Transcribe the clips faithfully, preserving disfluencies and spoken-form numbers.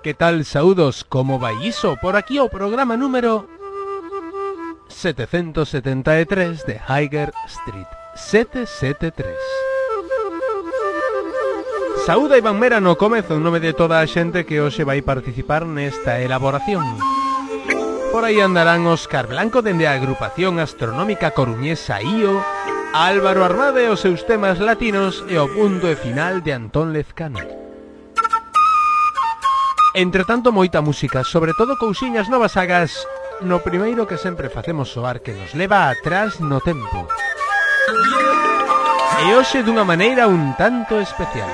Que tal, saúdos, como vai iso? Por aquí o programa número setecentos setenta e tres de Higher Street, setecentos setenta e tres. Saúda Iván Mera no comezo en nome de toda a xente que hoxe vai participar nesta elaboración. Por aí andarán Óscar Blanco dende a agrupación astronómica coruñesa I O, Álvaro Armade e os seus temas latinos e o punto e final de Antón Lezcano. Entre tanto, moita música, sobre todo cousiñas novas sagas, no primeiro que sempre facemos soar que nos leva atrás no tempo. E hoxe dunha maneira un tanto especial.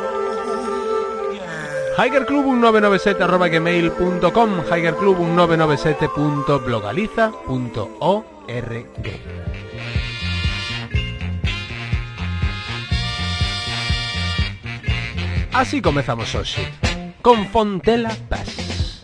Higerclub un nove nove sete arroba gmail punto com, higerclub un nove nove sete punto blogaliza punto org. Así comezamos hoxe, con Fontela Bass.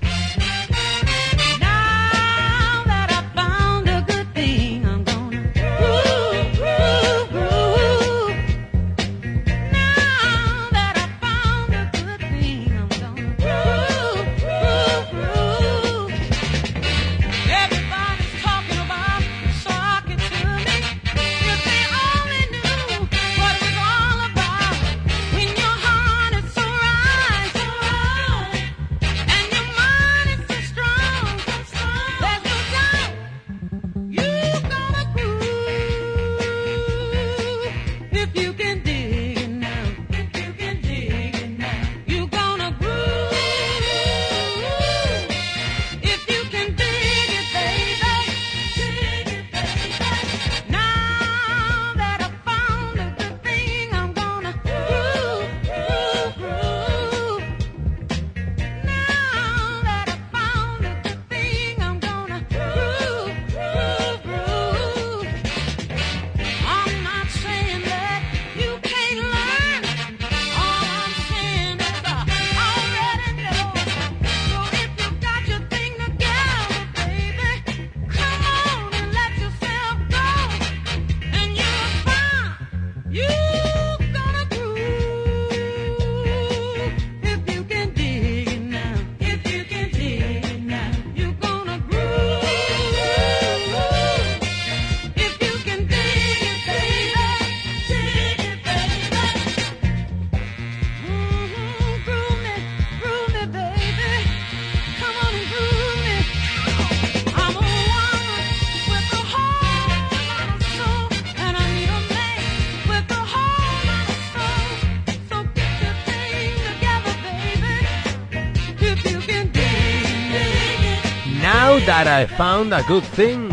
That I Found a Good Thing,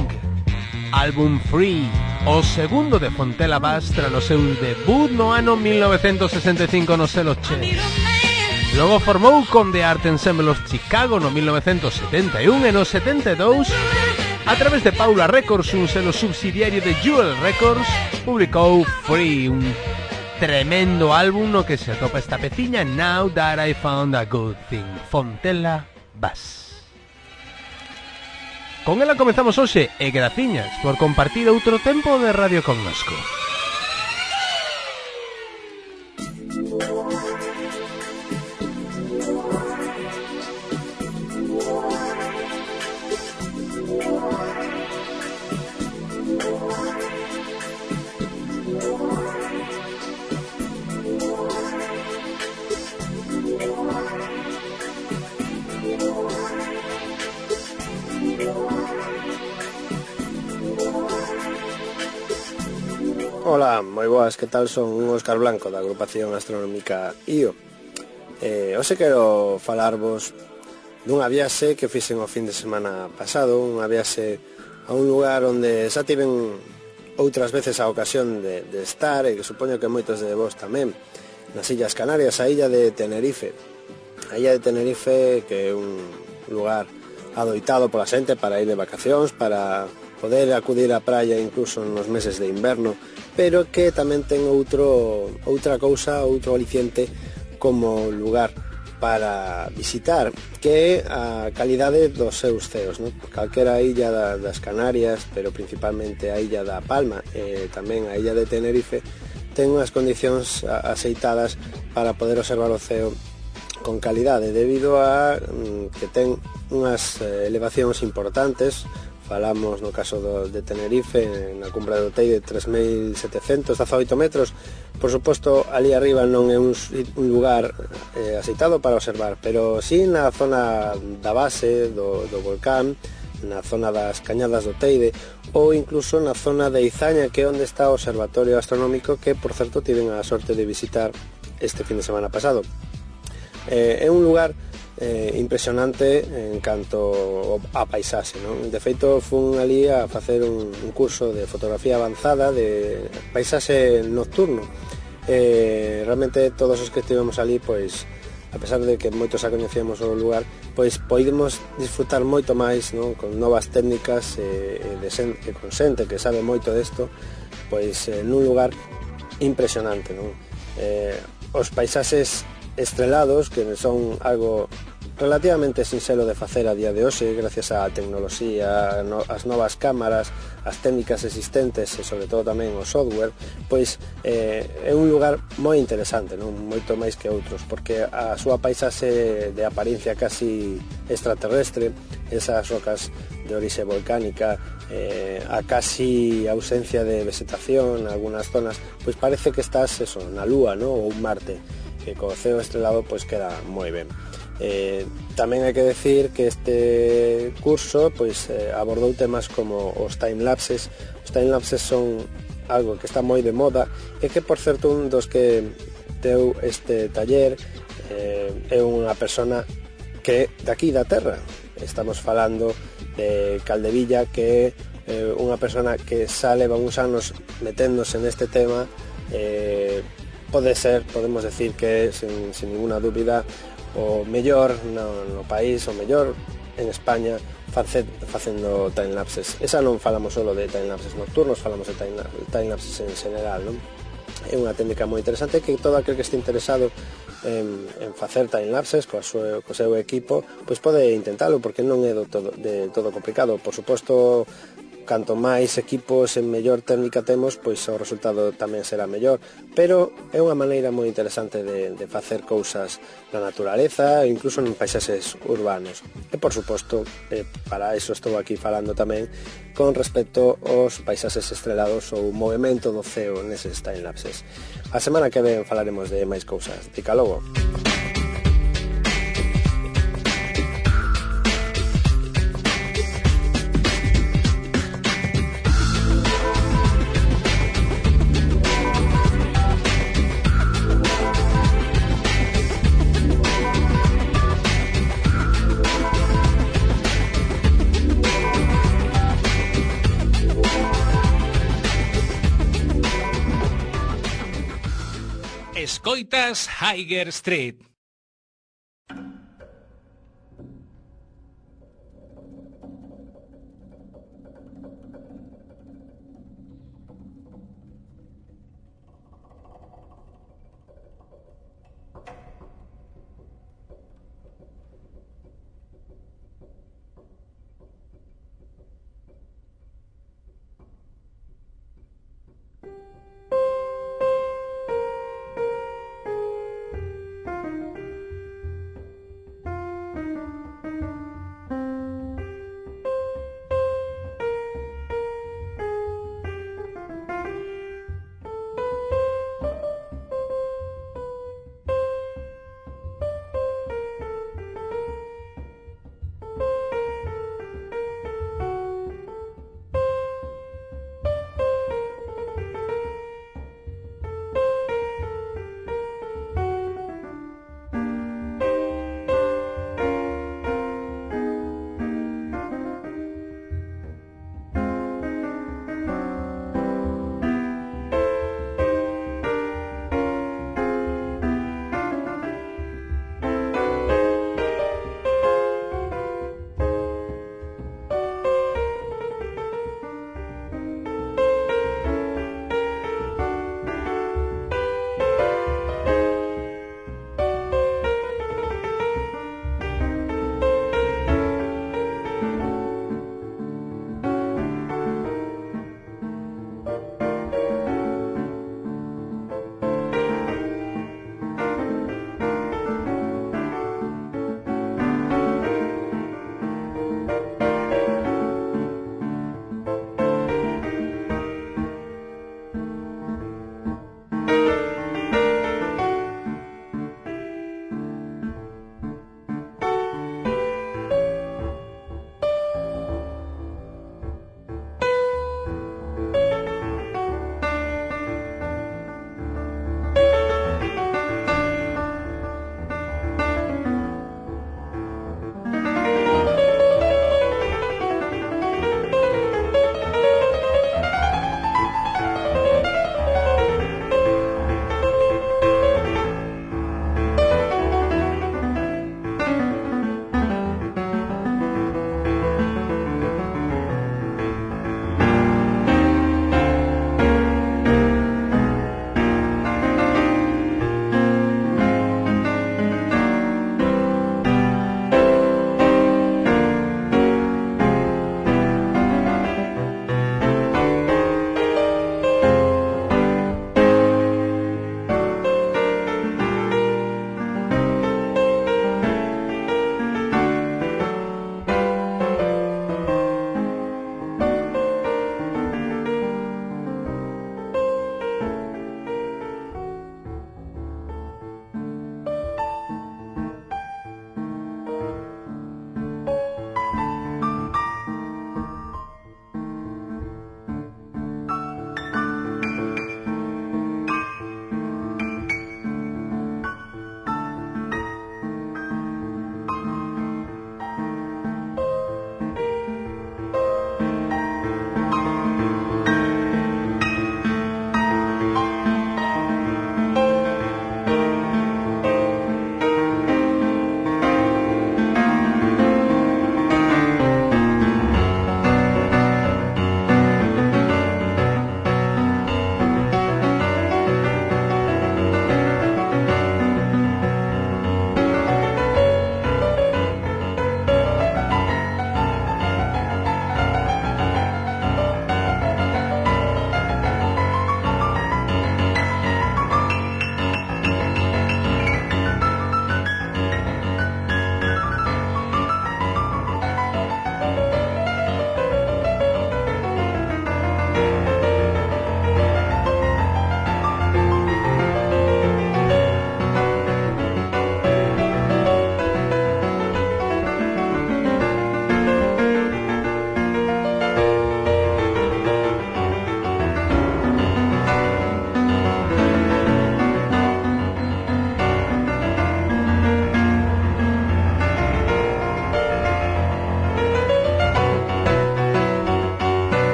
álbum Free, o segundo de Fontela Bass tras o seu debut no ano mil novecentos sesenta e cinco no selo Chess. Logo formou con The Art Ensemble of Chicago no mil novecentos setenta e un e no setenta e dous, a través de Paula Records, un selo subsidiario de Jewel Records, publicou Free, un tremendo álbum no que se atopa esta peciña Now That I Found a Good Thing, Fontela Bass. Con ela comezamos hoxe e graciñas por compartir outro tempo de radio connosco. Ola, moi boas, que tal? Son un Óscar Blanco da agrupación astronómica I O. eh, Hoxe quero falarvos dunha viaxe que fixen o fin de semana pasado, unha viaxe a un lugar onde xa tiven outras veces a ocasión de, de estar, e que supoño que moitos de vos tamén, nas Illas Canarias, a illa de Tenerife. A illa de Tenerife, que é un lugar adoitado pola xente para ir de vacacións, para poder acudir á praia incluso nos meses de inverno, pero que tamén ten outro, outra cousa, outro aliciente como lugar para visitar, que é a calidade dos seus ceos, non? Calquera illa da, das Canarias, pero principalmente a illa da Palma e tamén a illa de Tenerife, ten unhas condicións aceitadas para poder observar o ceo con calidade debido a mm, que ten unhas eh, elevacións importantes. Falamos no caso do, de Tenerife, na cumbre do Teide, tres mil setecentos dezaoito metros. Por suposto, ali arriba non é un, un lugar eh, aceitado para observar, pero sí na zona da base do, do volcán, na zona das cañadas do Teide, ou incluso na zona de Izaña, que é onde está o observatorio astronómico, que, por certo, tiven a sorte de visitar este fin de semana pasado. Eh, é un lugar eh, impresionante en canto a paisaxe, non? De feito, fun ali a facer un, un curso de fotografía avanzada de paisaxe nocturno. Eh, realmente todos os que estivemos ali, pois, a pesar de que moitos xa coñecíamos o lugar, pois podemos disfrutar moito máis, non? Con novas técnicas e, e, de sen, e con xente que sabe moito desto, pois eh, nun lugar impresionante, non? Eh, os paisaxes estrelados, que son algo relativamente sinxelo de facer a día de hoxe, gracias á tecnoloxía, no, as novas cámaras, as técnicas existentes e sobre todo tamén o software, pois eh, é un lugar moi interesante, non? Moito máis que outros, porque a súa paisaxe de apariencia casi extraterrestre, esas rocas de orixe volcánica, eh, a casi ausencia de vegetación en algunhas zonas, pois parece que estás eso, na Lúa, non? Ou un Marte, que co ceo estrelado pois queda moi ben. Eh, tamén hai que decir que este curso pois eh, abordou temas como os timelapses. Os timelapses son algo que está moi de moda e que, por certo, un dos que deu este taller eh, é unha persona que é daqui da terra. Estamos falando de Caldevilla, que é eh, unha persona que xa leva uns anos meténdose neste tema. eh, pode ser, podemos decir que é, sin, sin ninguna dúbida, o mellor no, no país, o mellor en España face, facendo timelapses. Esa non falamos solo de timelapses nocturnos, falamos de timelapses en general, non? É unha técnica moi interesante que todo aquel que este interesado en, en facer timelapses co, súa, co seu equipo, pois pode intentalo, porque non é do todo, de todo complicado. Por suposto, canto máis equipos e mellor técnica temos, pois o resultado tamén será mellor, pero é unha maneira moi interesante de, de facer cousas na naturaleza, incluso en paisaxes urbanos. E, por suposto, eh, para iso estou aquí falando tamén con respecto aos paisaxes estrelados ou movimento do ceo neses timelapses. A semana que ven falaremos de máis cousas. Dica logo. Escoitas Higher Street.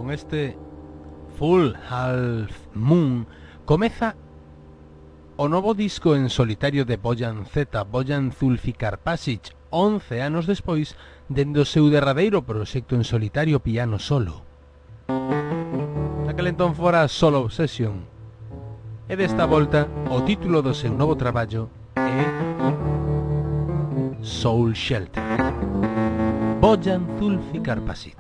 con este Full Half Moon comeza o novo disco en solitario de Bojan Z, Bojan Zulfikar Pasic, once anos despois dende o seu derradeiro proxecto en solitario Piano Solo. Naquel entón fora Solo Obsession. E desta volta o título do seu novo traballo é Soul Shelter. Bojan Zulfikar Pasic.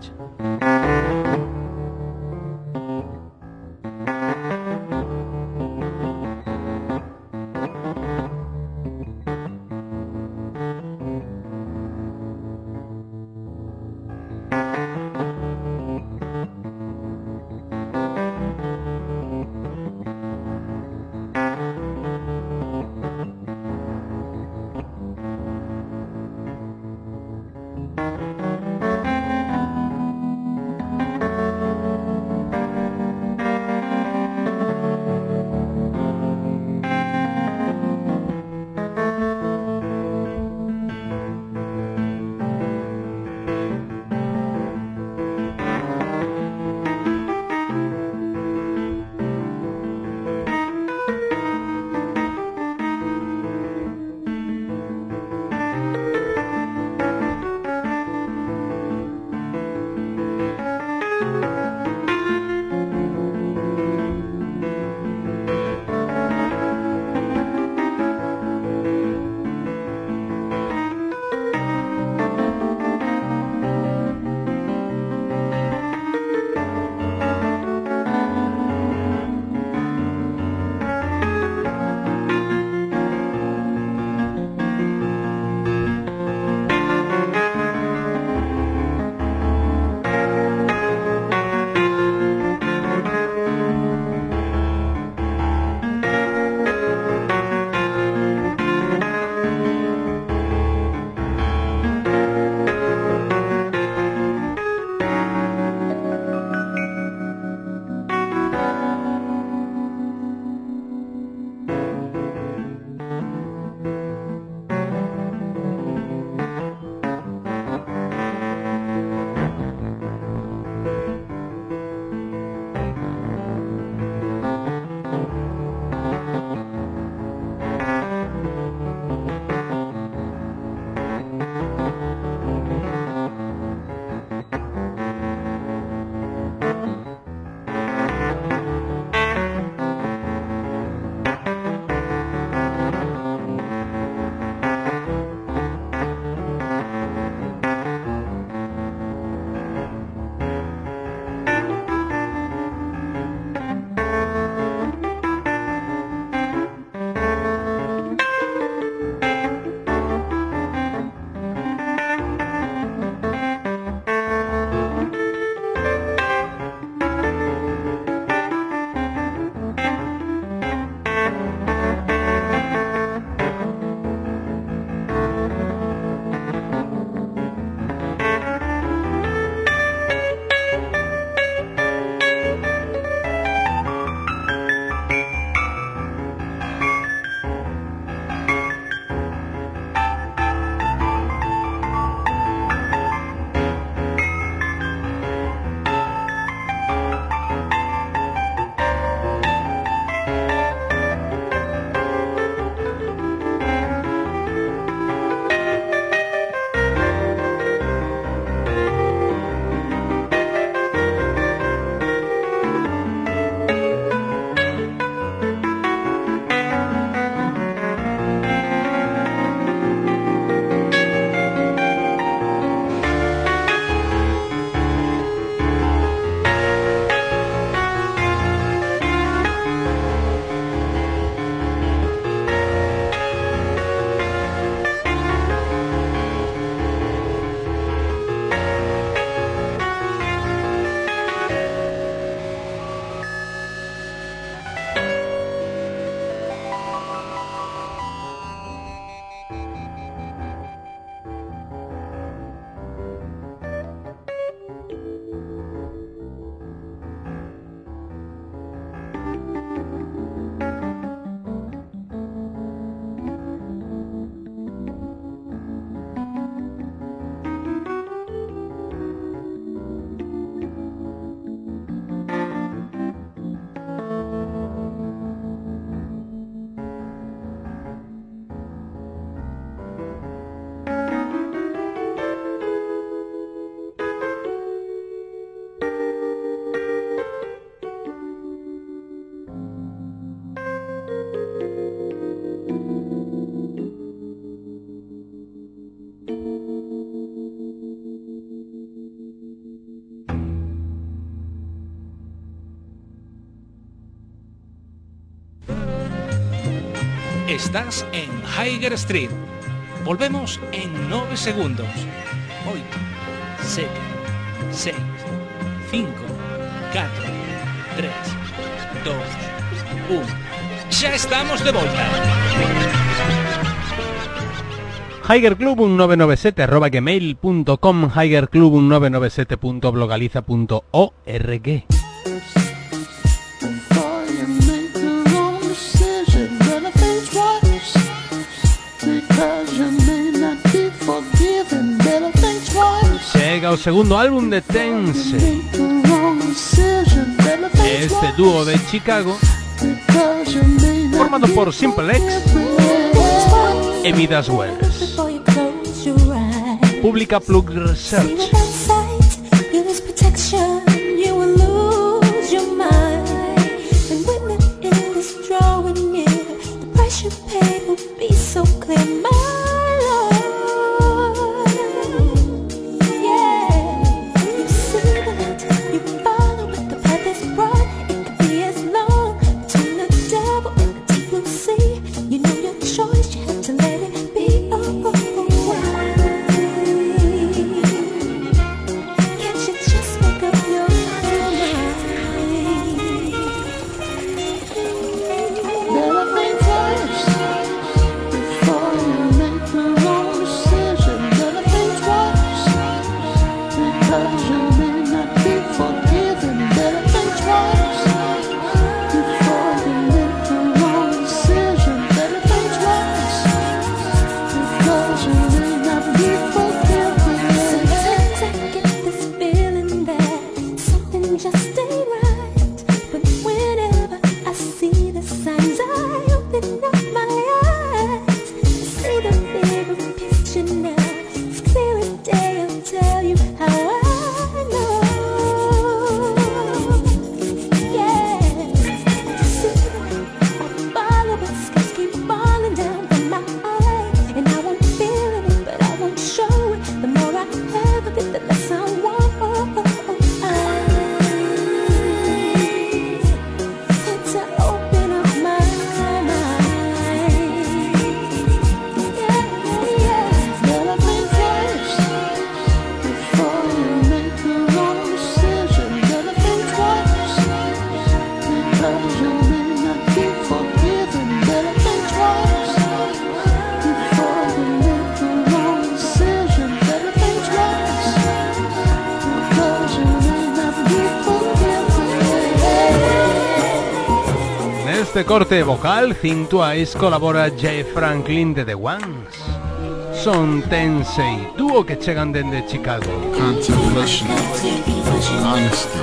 Estás en Higher Street. Volvemos en nueve segundos. ocho, siete, seis, cinco, cuatro, tres, dos, uno. Ya estamos de vuelta. Higerclub un nueve nueve siete arroba gmail punto com, Higerclub un nueve nueve siete punto blogaliza punto org. Llega o segundo álbum de Tense, este dúo de Chicago formado por Simple X e Midas Wells. Publica Plug Research. Este corte vocal, Think Twice, colabora Jay Franklin de The Ones. Son Tensei, dúo que chegan dende Chicago. Contemplation, honesty,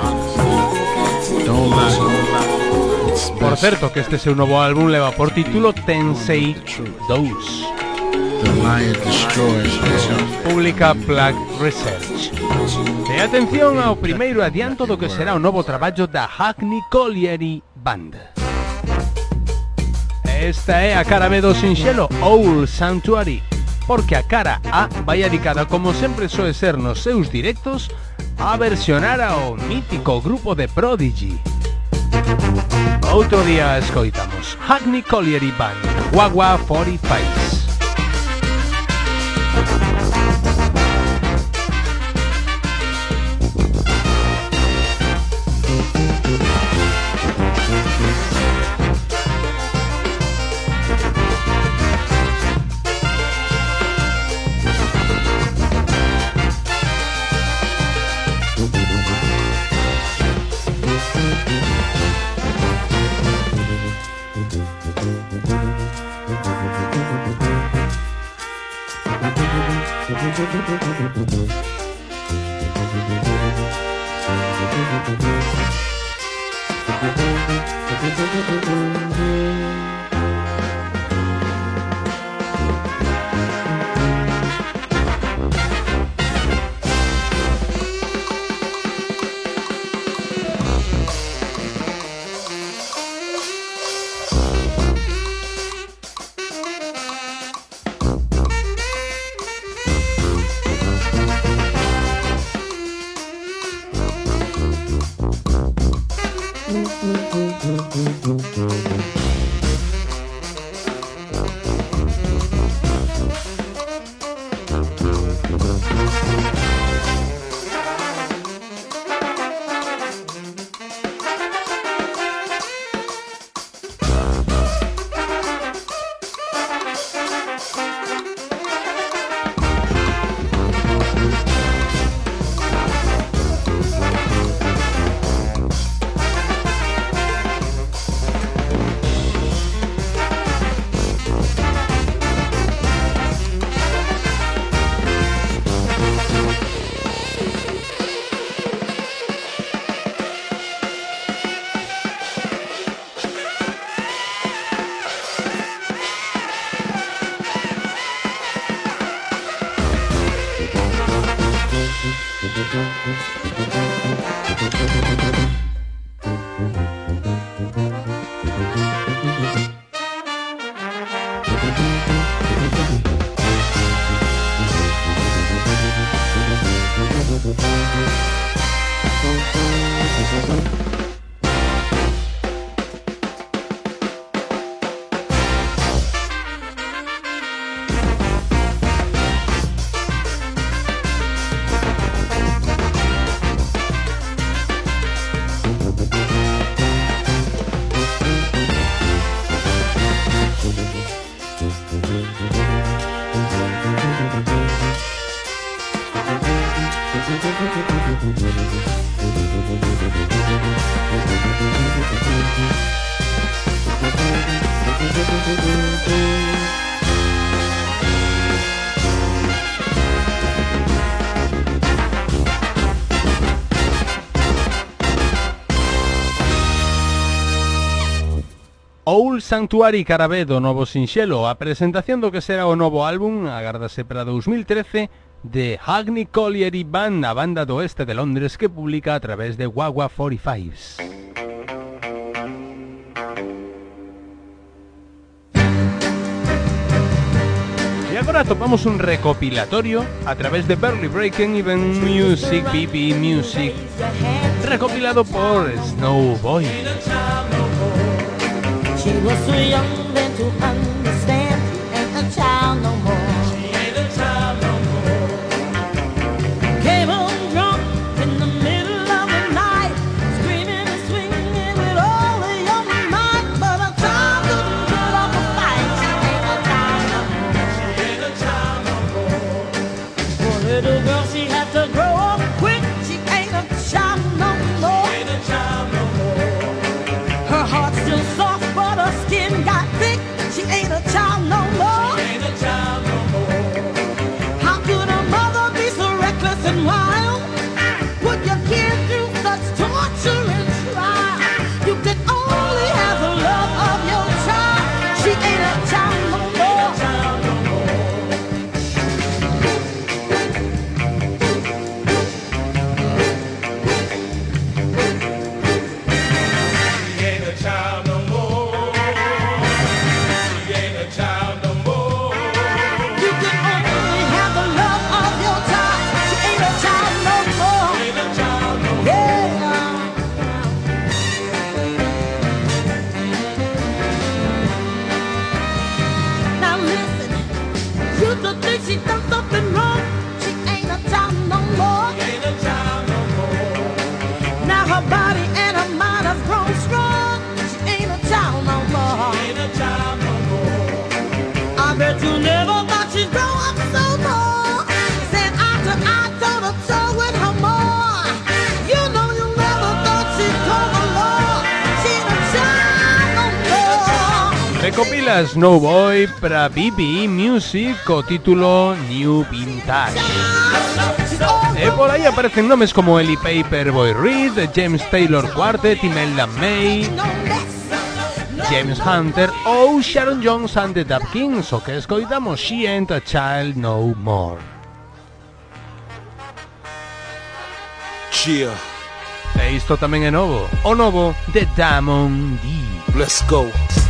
don't lie. Por certo, que este seu novo álbum leva por título Tensei dos. The liar destroys hell. Publica Plug Research. E atención ao primeiro adianto do que será o novo traballo da Hackney Colliery Band. Esta é a cara B do sinxelo Owl Sanctuary, porque a cara A vai dedicada, como sempre soe ser nos seus directos, a versionar ao mítico grupo de Prodigy. Outro día escoitamos Hackney Colliery Band, Wagwa cuarenta y cinco. Old Sanctuary Carabé do novo sinxelo, a presentación do que será o novo álbum, agárdase para dos mil trece, de Hackney Colliery Band, a banda do oeste de Londres que publica a través de Wagwa cuarenta y cinco. E agora topamos un recopilatorio a través de Barely Breaking Even Music, B B Music, recopilado por Snowboy. She was too young then to understand. She ain't a child no more. She ain't a child no more. Came home drunk in the middle of the night, screaming and swinging with all the young might. But a child couldn't put up a fight. She ain't a child no more. She ain't a child no more. Poor little girl, she had to grow up quick. She ain't a child no more. She ain't a child no more. Her heart's still soft, her skin got thick. She ain't a child no more. She ain't a child no more. How could a mother be so reckless and wild? Put your kid through such torture and trial. You can only have the love of your child. She ain't a child no more. She ain't a child no more. She done something wrong. She ain't a child no more. She ain't a child no more. Now her body and her mind have grown strong. She ain't a child no more. She ain't a child no more. I bet you never thought she'd grow up so more. Said eye to eye, toe to toe with her more. You know you never thought she'd come along. She ain't a child no more. Recopila Snowboy para B B Music co título New Vintage. E por aí aparecen nomes como Ellie Paperboy Reed, James Taylor Quartet, Imelda May, James Hunter ou Sharon Jones and the Dub Kings, o que escoitamos She Ain't a Child No More. Cheer. E isto tamén é novo, o novo de Damon D. Let's go.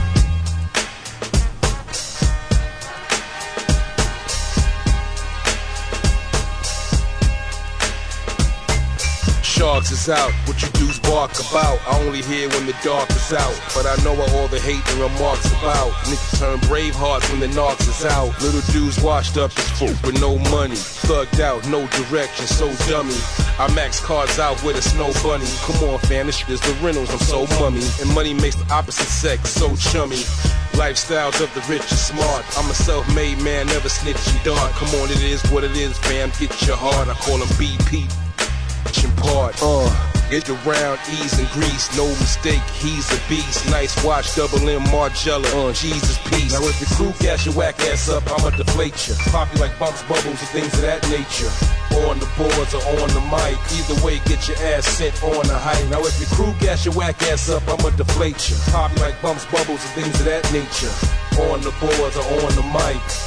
Sharks is out, what you dudes bark about. I only hear when the dark is out, but I know what all the hate and remarks about. Niggas turn brave hearts when the knocks is out. Little dudes washed up as fool with no money, thugged out, no direction, so dummy. I max cards out with a snow bunny. Come on fam, this shit is the rentals, I'm so mummy. And money makes the opposite sex so chummy. Lifestyles of the rich and smart. I'm a self-made man, never snitch and dart. Come on, it is what it is, fam, get your heart. I call him B P. Part. Uh, get around, ease and grease, no mistake, he's a beast. Nice watch, double M Margiela, uh, Jesus peace. Now if the crew gas your whack ass up, I'ma deflate you. Pop you like bumps, bubbles, and things of that nature. On the boards or on the mic, either way, get your ass sent on the height. Now if your crew gas your whack ass up, I'ma deflate you. Pop you like bumps, bubbles, and things of that nature. On the boards or on the mic.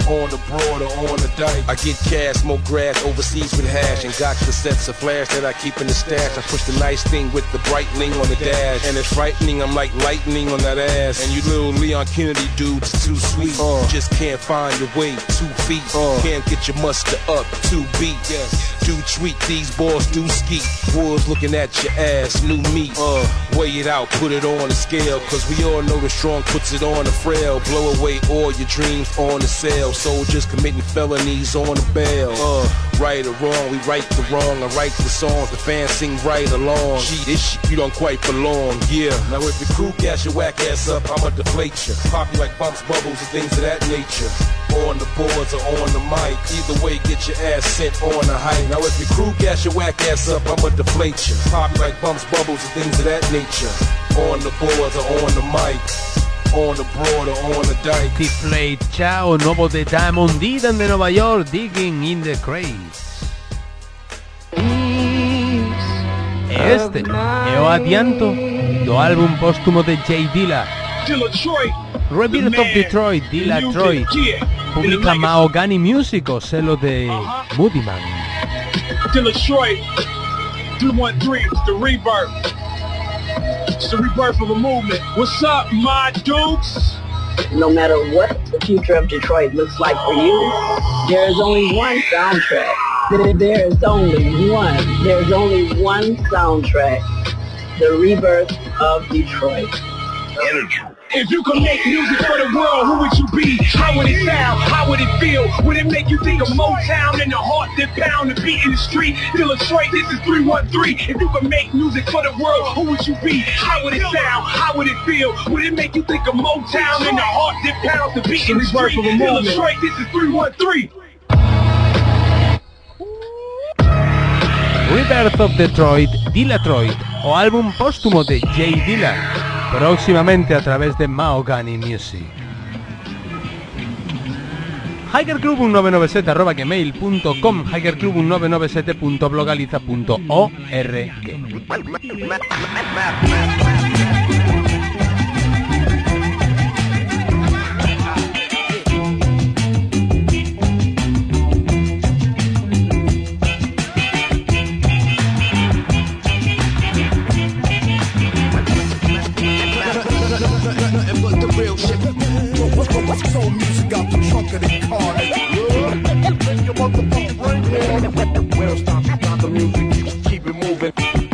on the broad or on the dike. I get cash, smoke grass overseas with hash, and got cassettes of flash that I keep in the stash. I push the nice thing with the brightening on the dash, and it's frightening, I'm like lightning on that ass. And you little Leon Kennedy dudes too sweet, uh, just can't find your way, two feet, uh, can't get your muster up, two beat, yes. Do tweet, these boys do skeet, wolves looking at your ass, new meat, uh, weigh it out, put it on the scale, cause we all know the strong puts it on the frail, blow away all your dreams on the sale, soldiers committing felonies on the bail, uh, right or wrong, we right the wrong, I write the songs, the fans sing right along, gee, this shit you don't quite belong, yeah, now if the crew gas your whack ass up, I'ma deflate you, pop you like bumps, bubbles, and things of that nature, on the boards or on the mic, either way get your ass sent on a hike, now if your crew gas your whack ass up, I'ma deflate you, pop you like bumps, bubbles, and things of that nature, on the boards or on the mic, on the broad or on the dike. Deflate, ciao, nuovo de Diamond Eden de Nueva York, Digging in the Crates. E este é o adianto do álbum póstumo de Jay Dilla, Rebirth of Detroit, Dilla Troy. Publica Mahogany Music, o selo de Moody Man. Detroit, three one three, it's the rebirth. It's the rebirth of a movement. What's up, my dukes? No matter what the future of Detroit looks like for you, there is only one soundtrack. There is only one. There's only one soundtrack. The rebirth of Detroit. Energy. If you could make music for the world, who would you be? How would it sound? How would it feel? Would it make you think of Motown and the heart that pound the beat in the street? Detroit, this is three one three. If you could make music for the world, who would you be? How would it sound? How would it feel? Would it make you think of Motown and the heart that pound the beat in the street? Detroit, this is three one three. Rebirth of Detroit, Dilla Troit, o álbum póstumo de Jay Dilla, próximamente a través de Mahogany Music. hikerclub uno nueve nueve siete arroba gmail punto com, hikerclub uno nueve nueve siete punto blogaliza punto org. Soul music out the trunk of the car. Your motherfucking brain. Well, stop, stop the music, keep, keep it moving.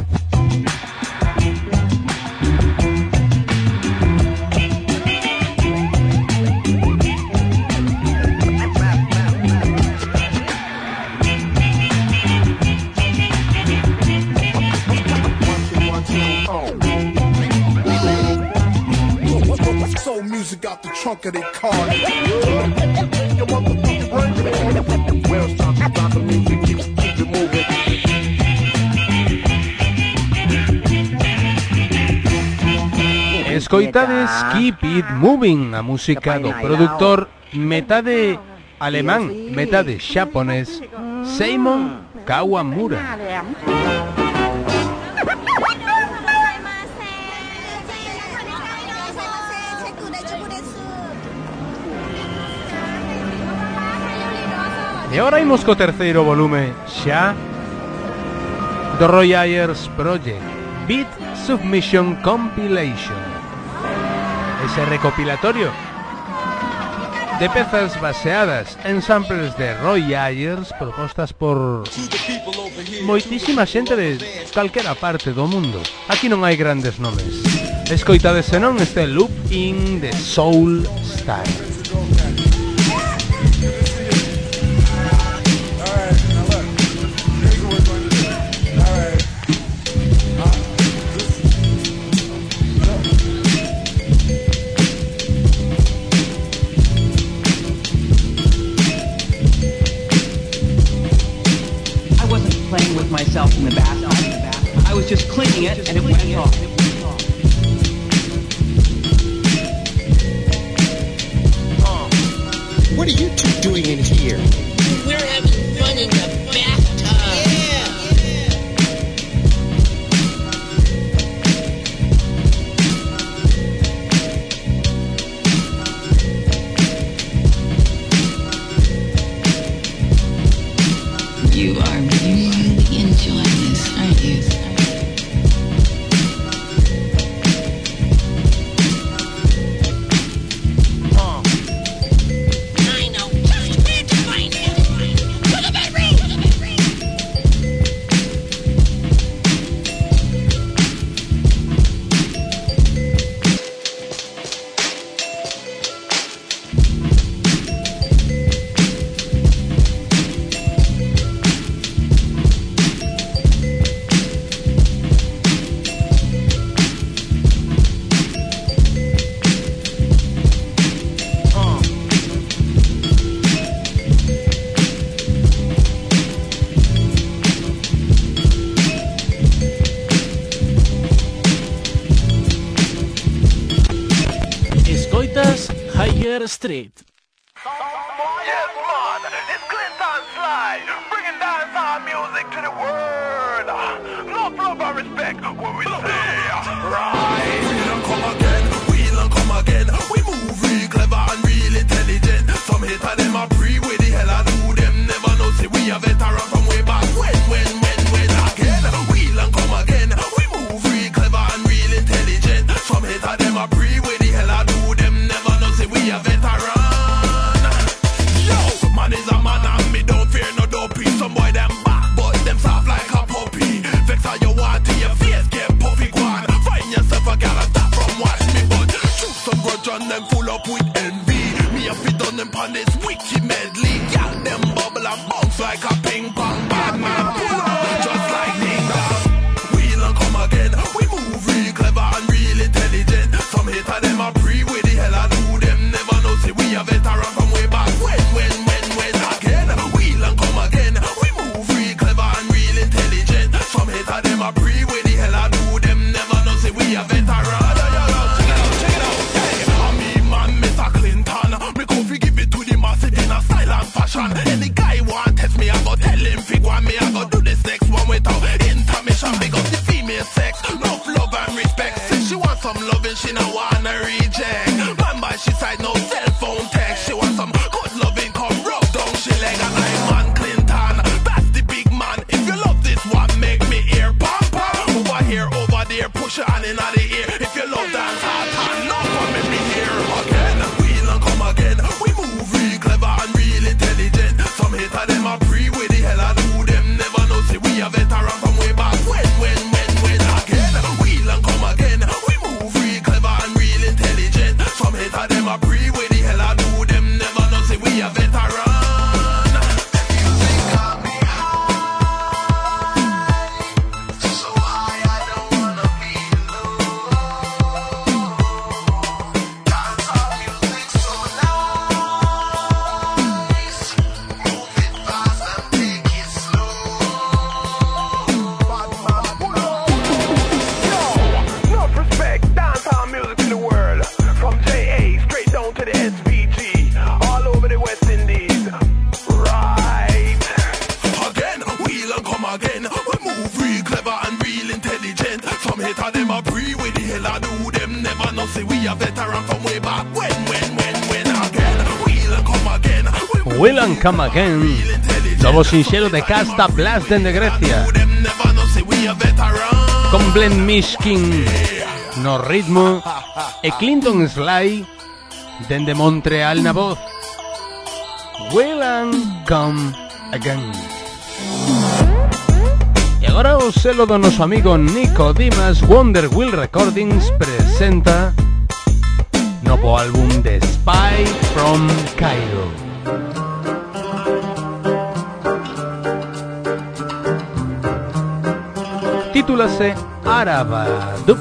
Soul music out the trunk of their car. Your motherfucking brain. Well, stop, stop the music, keep, keep it moving. Escoitades Keep It Moving, a música do productor metade alemán, metade xaponés, Seimon Kawamura. E agora imos co terceiro volume xa do Roy Ayers Project, Beat Submission Compilation. Ese recopilatorio de pezas baseadas en samples de Roy Ayers propostas por moitísima xente de calquera parte do mundo. Aquí non hai grandes nomes. Escoitades senón este Loop in the Soul Style. Myself in the bathtub. I was just cleaning it and it went off. What are you two doing in here? We're having fun in the bathtub. you are really enjoying this, aren't you? Higher Street. Yes, man, it's Clinton Sly, bringing dancehall music to the world. Love, love, and respect, what we say, right? We don't come again, we don't come again. We move real clever and real intelligent. Some hater them a pre with the hell I do them. Never know, see we a veteran from way back when, when, when, when again. We don't come again, we move real clever and real intelligent. Some hater them a pre with the hell I do them. Never know, see we a veteran. Yo, man is a man and me don't fear no dopey. Some boy them back, but them soft like a puppy. Vex how you want to your face, get puffy guan. Find yourself a gal and stop from watch me, but shoot some grudge on them full up with envy. Me a fit on them on this wicked medley. Gal them bubble and bounce like a ping pong. Bad man pull up just like ding dong. We don't come again, we move real clever and real intelligent. Some hater them a pre with the hell I do them. Never know, see we a veteran from way back when, when, when, when again. We don't come again, we move real clever and real intelligent. Some hater them a pre with the hell I do them. Never know, see we a veteran. Check it out, check it out, hey. I'm me man, Mister Clinton. Me come fi give it to the massive in a style and fashion. Any guy want test me, I go tell him fig one. Me I go do this next one without intermission. Because the female sex, love, love and respect. Say she want some loving, she no wanna reject. Man by she side, no cell phone text. She want some good loving, come rub down she leg. And I'm man Clinton, that's the big man. If you love this one, make me ear pam pam. Over here, over there, push your hand in the ear. If you love dance hard, turn up and make me hear again. We don't come again, we move real clever and real intelligent. Some hater them a pre with the hell I do them. Never know, see we a veteran from way back when, when, when, when again. We don't come again, we move real clever and real intelligent. Some hater them a pre with the hell I do them. Never know, see we a veteran. Will and Come Again, novo sinxelo de Casta Blast dende Grecia, con Glenn Mishkin no ritmo e Clinton Sly dende Montreal na voz. Will and Come Again. E agora o selo do noso amigo Nico Dimas, Wonder Wheel Recordings presenta novo álbum de Spy from Cairo. Titúlase Araba Dub.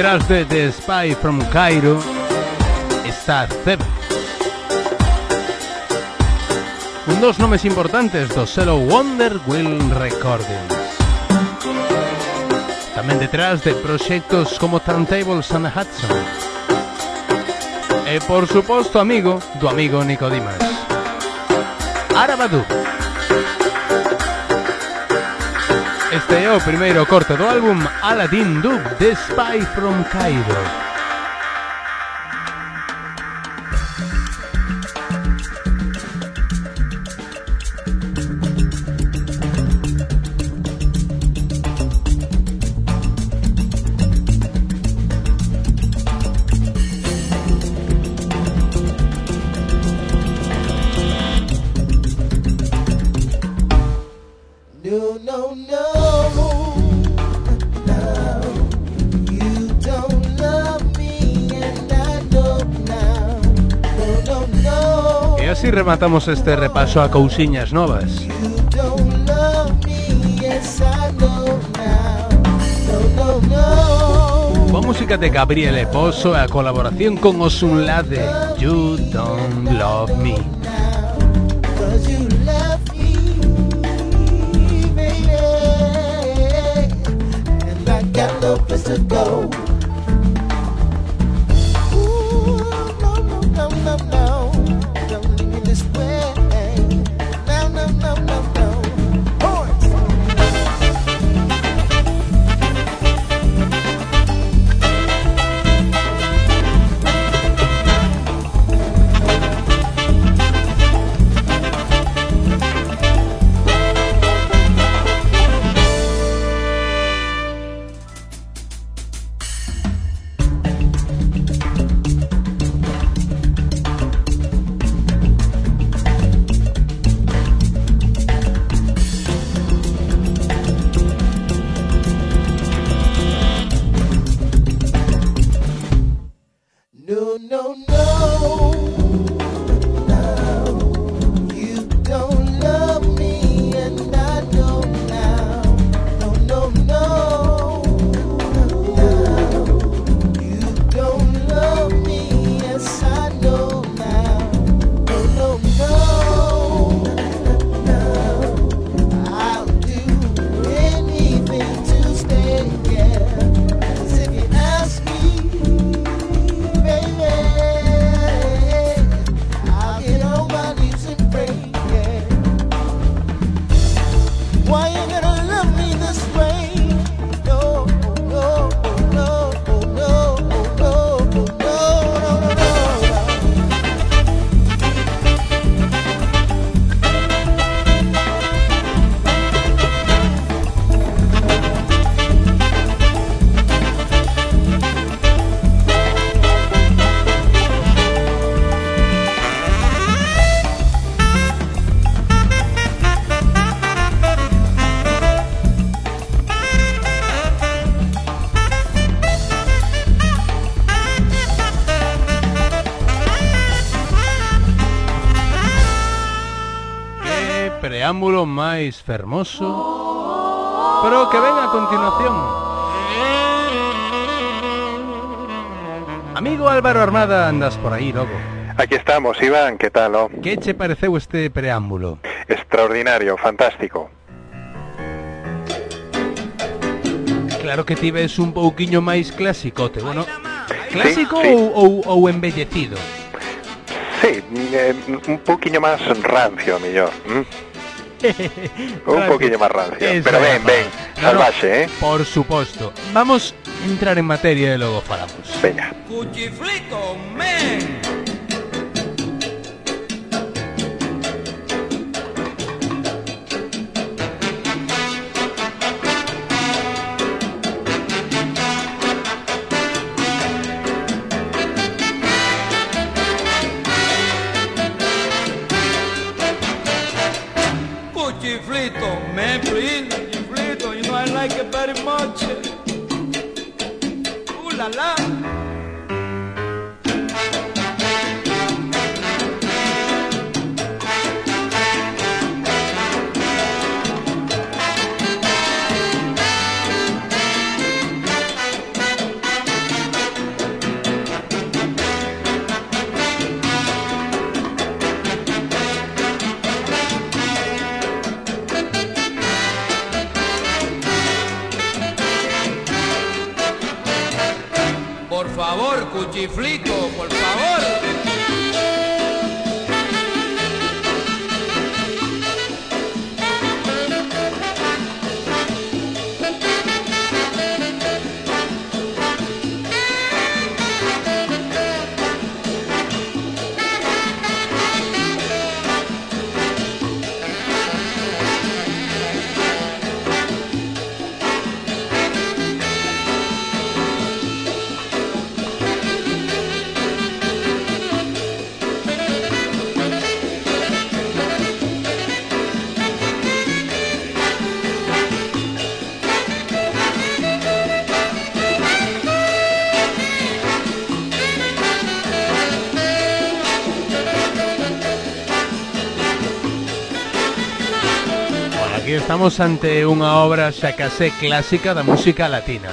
Detrás de The Spy from Cairo está Zeb. Un dos nomes importantes do selo Wonder Wheel Recordings. Tamén detrás de proxectos como Turntables and Hudson. E por suposto amigo do amigo Nico Dimas. Arabadu. Este é o primeiro corte do álbum Aladdin Dub, The Spy from Cairo. Rematamos este repaso a cousiñas novas. Coa música de Gabriele Pozo e a colaboración con Osunlade, You Don't Love Me. Preámbulo máis fermoso, pero que ven a continuación. Amigo Álvaro Armada, andas por aí logo. Aquí estamos, Iván, ¿qué tal? Oh? Que che pareceu este preámbulo? Extraordinario, fantástico. Claro que ti ves un pouquiño máis clásicote, bueno, clásico sí, sí. Ou, ou, ou embellecido? Sí, eh, un poquinho máis rancio, mellor. ¿Mm? Un poquillo máis rancio. Esa pero ven, ven, salvaxe, no, no, eh? Por suposto. Vamos a entrar en materia e logo falamos. Veña. Cuchiflito, men. Cuchiflito, man, please. Cuchiflito, you know I like it very much. Ooh la la. Cuchiflito, por favor. Aquí estamos ante unha obra xa case clásica da música latina.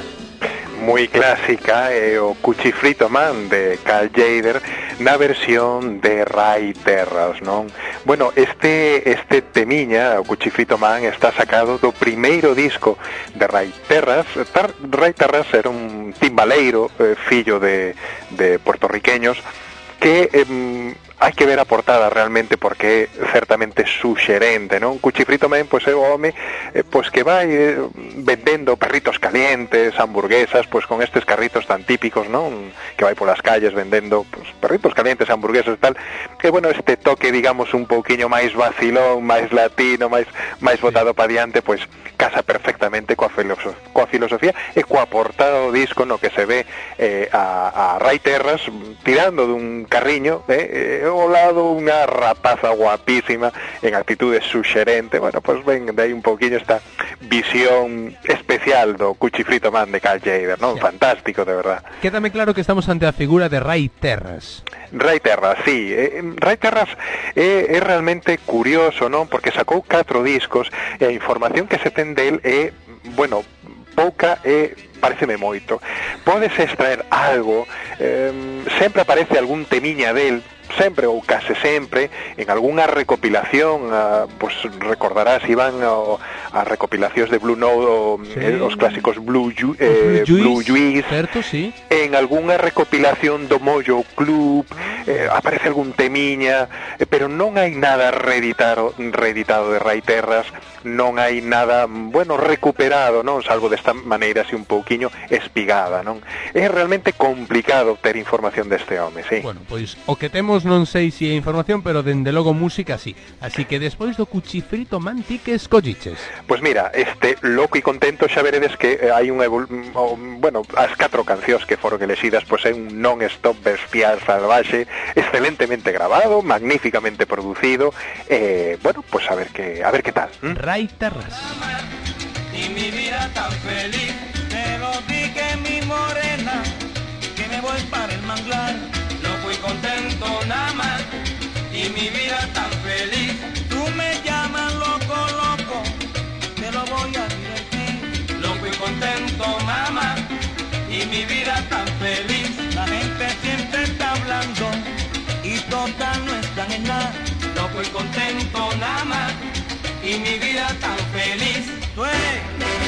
Moi clásica é o Cuchifrito Man de Cal Tjader na versión de Ray Terras, non? Bueno, este este temiña, o Cuchifrito Man, está sacado do primeiro disco de Ray Terras. Tar, Ray Terras era un timbaleiro, eh, fillo de, de puertorriqueños, que eh, hai que ver a portada realmente porque é certamente suxerente, non? Cuchifrito Man, pois é o home eh, pois que vai eh, vendendo perritos calientes, hamburguesas, pois con estes carritos tan típicos, non? Que vai polas calles vendendo pois, perritos calientes, hamburguesas e tal. Que bueno, este toque, digamos, un pouquiño máis vacilón, máis latino, máis máis botado pa diante, pois casa perfectamente coa, filoso coa filosofía e coa portada do disco no que se ve eh, a, a Ray Terras tirando dun carriño, eh, eh ao lado unha rapaza guapísima en actitude suxerente. Bueno, pois ven de aí un poquinho esta visión especial do Cuchifrito Man de Cal Tjader, non? Sí. Fantástico, de verdad. Quédame claro que estamos ante a figura de Ray Terras. Ray Terras, sí. Eh, Ray Terras é, é realmente curioso, non? Porque sacou catro discos e a información que se ten del é, bueno, pouca e pareceme moito. Podes extraer algo, eh, sempre aparece algún temiña del, sempre ou case sempre en algunha recopilación, uh, pois recordarás, Iván, o, as recopilacións de Blue Note, o, sí. eh, os clásicos Blue, eh, Blue Juice, certo, sí. En algunha recopilación do Mojo Club eh, aparece algún temiña, eh, pero non hai nada reeditado, reeditado de Ray Terras, non hai nada, bueno, recuperado, non, salvo desta maneira así un pouquiño espigada, non? É realmente complicado ter información deste home, sí. Bueno, pois o que temos non sei se é información, pero dende logo música sí. Así que despois do Cuchifrito Man, ti que escolliches? Pois mira, este Loco e Contento xa veredes que eh, hai unha evol... oh, bueno, as catro cancións que foron elexidas, pois é un non-stop bestial salvaxe, excelentemente grabado, magníficamente producido, eh, bueno, pois a ver que a ver que tal. ¿Mm? Ray Terras. Y mi vida tan feliz, te lo dije mi morena, que me voy para el manglar, loco y contento nada más, y mi vida tan feliz, tú me llamas loco, loco, te lo voy a divertir, loco y contento mamá, y mi vida tan feliz, la gente siempre está hablando, y todas no están en nada, loco y contento nada más, y mi vida tan feliz, tú eres.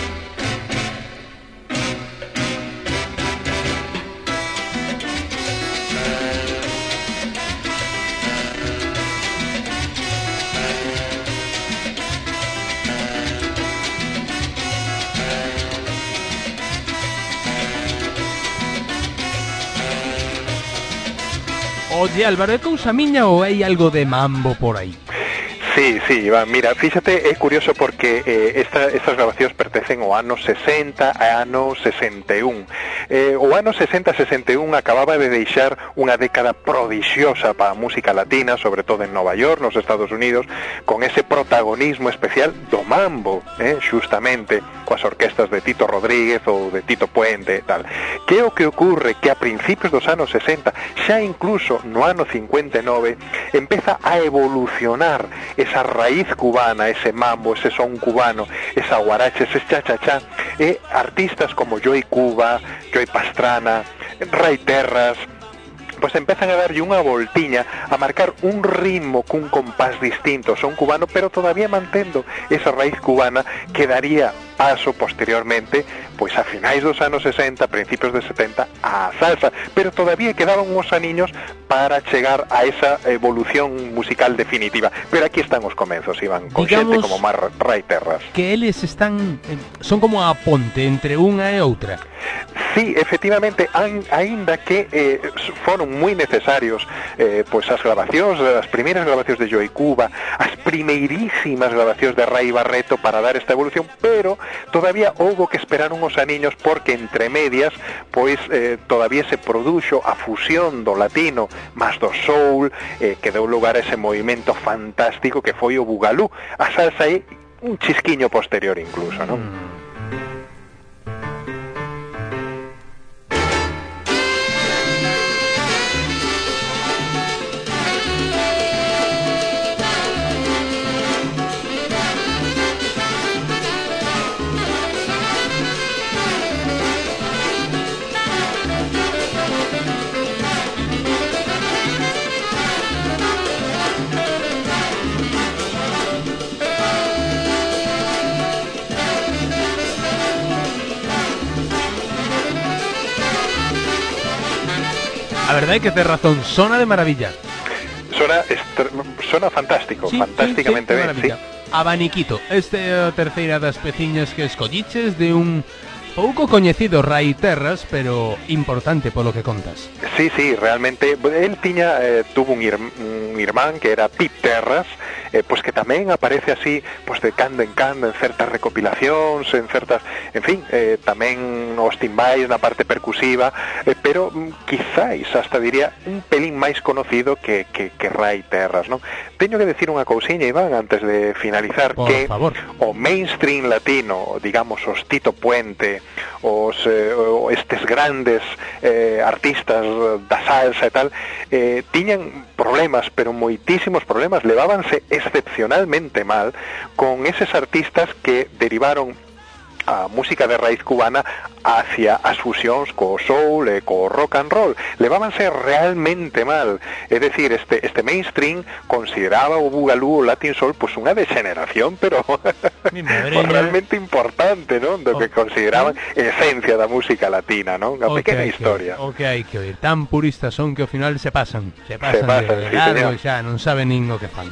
Oye, Álvaro, é cousa miña ou hai algo de mambo por aí? Sí, sí, Iván, mira, fíxate, é curioso porque eh, esta, estas grabacións pertencen ao ano sesenta a ano sesenta e un. Eh, o ano sesenta a sesenta e un acababa de deixar unha década prodixiosa para a música latina, sobre todo en Nova York, nos Estados Unidos, con ese protagonismo especial do mambo, eh, xustamente, coas orquestas de Tito Rodríguez ou de Tito Puente e tal. Que é o que ocurre? Que a principios dos anos sesenta, xa incluso no ano cincuenta e nove, empeza a evolucionar esa raíz cubana, ese mambo, ese son cubano, esa guaracha, ese cha-cha-cha, e artistas como Joey Cuba, Joey Pastrana, Ray Terras, pois empezan a darlle unha voltiña, a marcar un ritmo cun compás distinto, son cubano, pero todavía mantendo esa raíz cubana que daría paso posteriormente, pois a finais dos anos sesenta, principios de setenta, a salsa, pero todavía quedaban uns aniños para chegar a esa evolución musical definitiva. Pero aquí están os comenzos, Iván, con xente como Mar Rai Terras. Que eles están son como a ponte entre unha e outra. Sí, efectivamente, aínda que eh, foron moi necesarios eh, pois as grabacións, as primeiras grabacións de Joey Cuba, as primeirísimas grabacións de Ray Barreto para dar esta evolución, pero todavía houbo que esperar uns aniños porque entre medias pois eh, todavía se produxo a fusión do latino máis do soul, eh, que deu lugar a ese movimento fantástico que foi o bugalú. A salsa aí un chisquiño posterior incluso, non? Mm. A verdade é que tes razón, sona de maravilla. Sona, sona fantástico, sí, fantásticamente sí, sí, ben, sí. Abaniquito, este é a terceira das peciñas que escolliches de un pouco coñecido Rai Terras, pero importante polo que contas. Sí, sí, realmente el tiña eh, tuvo un, ir, un irmán que era Pete Terras, eh, pues que tamén aparece así, pues de cando en cando en certas recopilacións, en certas, en fin, eh, tamén Austin Bass na parte percusiva, eh, pero mm, quizáis hasta diría un pelín máis conocido que, que, que Rai Terras, non? Teño que decir unha cousiña, Iván, antes de finalizar, por que favor. O mainstream latino, digamos, os Tito Puente, os eh, estes grandes eh, artistas da salsa e tal, eh, tiñan problemas, pero moitísimos problemas, levábanse excepcionalmente mal con eses artistas que derivaron a música de raíz cubana hacia as fusións co soul e co rock and roll. Levábanse realmente mal. É dicir, este, este mainstream consideraba o bugalú o latin soul pues unha degeneración, pero realmente importante, non? Do que consideraban esencia da música latina, non? Unha pequena historia. O que hai que oír. Tan puristas son que ao final se pasan. Se pasan, se pasan de sí, largo e xa non saben nin o que fan.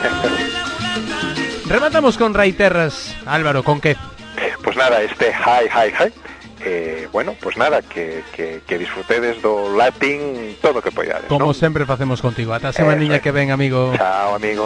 Rematamos con Rai Terras. Álvaro, con que? Pues nada, este Hi, Hi, Hi, eh, bueno, pues nada, que, que, que disfrutedes do latín todo o que poidades. Como ¿no? sempre facemos contigo. Ata a semaniña que ven, amigo. Chao, amigo.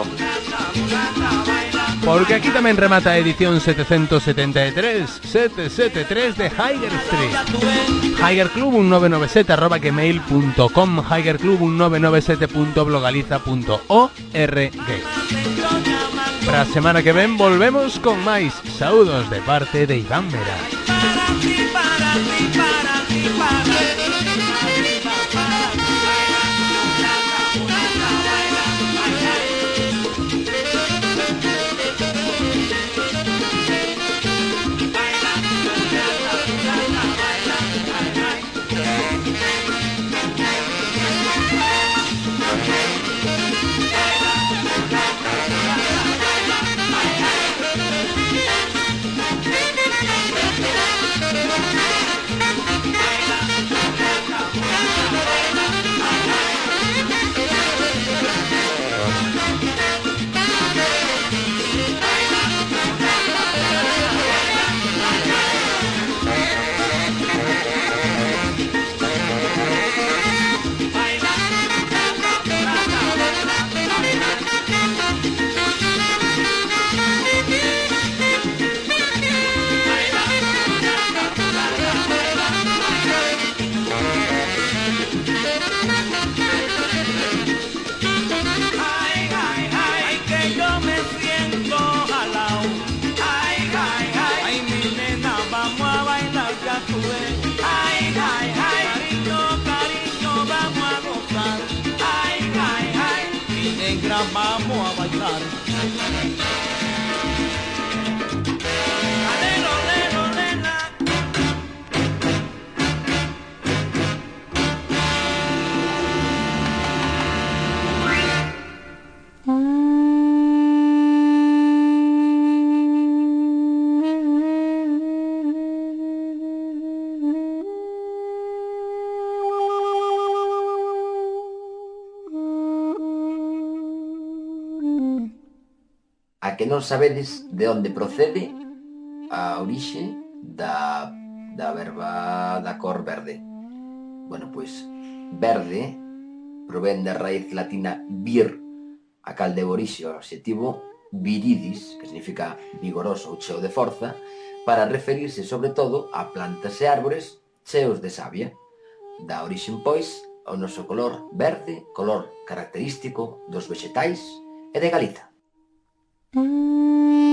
Porque aquí tamén remata a edición setecentos setenta e tres, setecientos setenta e tres de Higher Street. Higher Club un nove nove sete arroba gmail punto com, Higher Club un nove nove sete punto blogaliza punto org. Para a semana que ven volvemos con máis saúdos de parte de Iván Mera. Para ti, para ti, para ti, para ti. Vamos a bailar. Alelo, lelo, lela. que non sabedes de onde procede a orixe da, da verba da cor verde. Bueno, pois, verde provén da raíz latina vir, a cal deu orixe ao adxetivo viridis, que significa vigoroso ou cheo de forza, para referirse sobre todo a plantas e árbores cheos de savia. Da orixen, pois, ao noso color verde, color característico dos vexetais e de Galiza.